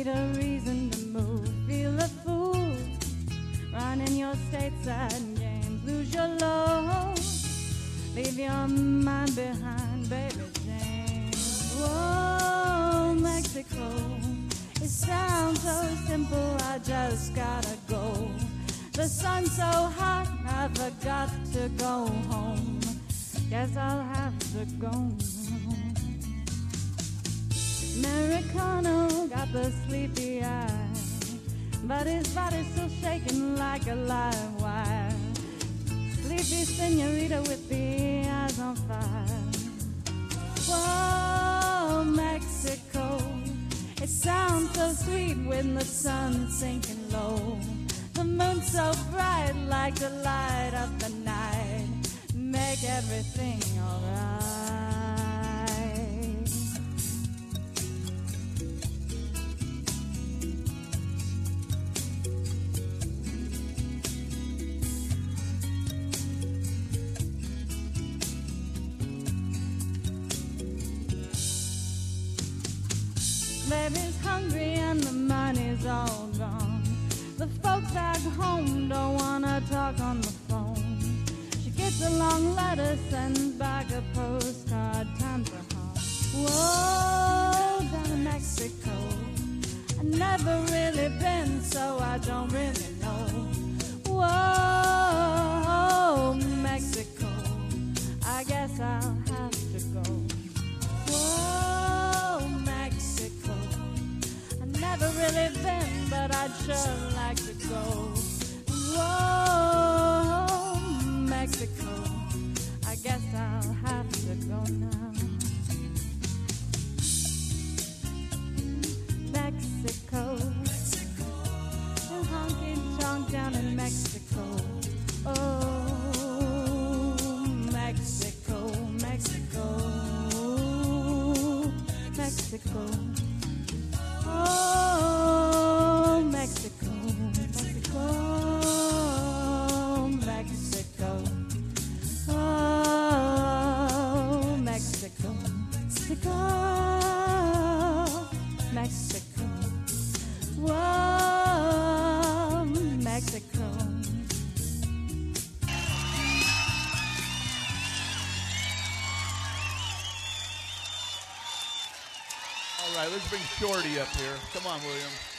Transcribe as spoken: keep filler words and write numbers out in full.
need a reason to move. Feel a fool, run in your stateside games, lose your load, leave your mind behind, baby Jane. Whoa, Mexico, it sounds so simple, I just gotta go. The sun's so hot, I forgot to go home. Guess I'll have to go home. Americano got the sleepy eye, but his body's still shaking like a live wire. Sleepy senorita with the eyes on fire. Whoa, Mexico, it sounds so sweet when the sun's sinking low. The moon's so bright like the light of the night, make everything alright. Baby's hungry and the money's all gone. The folks back home don't wanna talk on the phone. She gets a long letter, sends back a postcard, time for home. Whoa, down to Mexico, I've never really been, so I don't really know. Whoa, Mexico, I guess I'll have to go. Whoa, Mexico, I've never really been, but I'd sure like to go. Whoa, Mexico, I guess I'll have to go now. Mexico, Mexico, the honky tonk down in Mexico. Oh, Mexico, Mexico, Mexico. Oh, Mexico, Mexico, Mexico. Oh, Mexico, Mexico, Mexico. Whoa, Mexico. All right, let's bring Shorty up here. Come on, William.